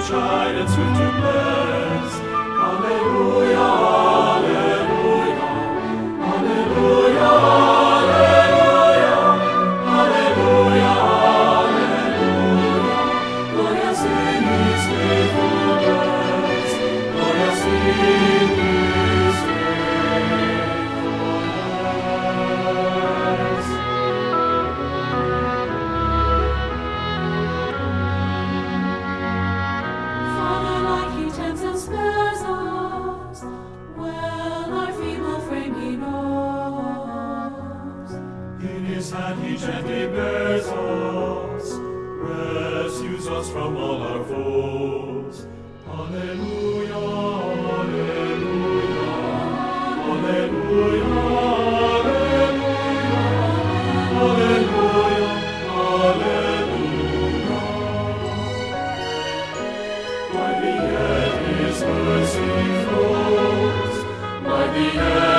chide and swift to bless. Alleluia, alleluia, alleluia, alleluia, alleluia. Glorious in His faithfulness, glorious in His faithfulness. Father, like He tends and spares us, well our feeble frame He knows. In His hand He gently bears us, rescues us from all our foes. Alleluia, alleluia, alleluia, alleluia, alleluia, alleluia. By the end His mercy flows, by the end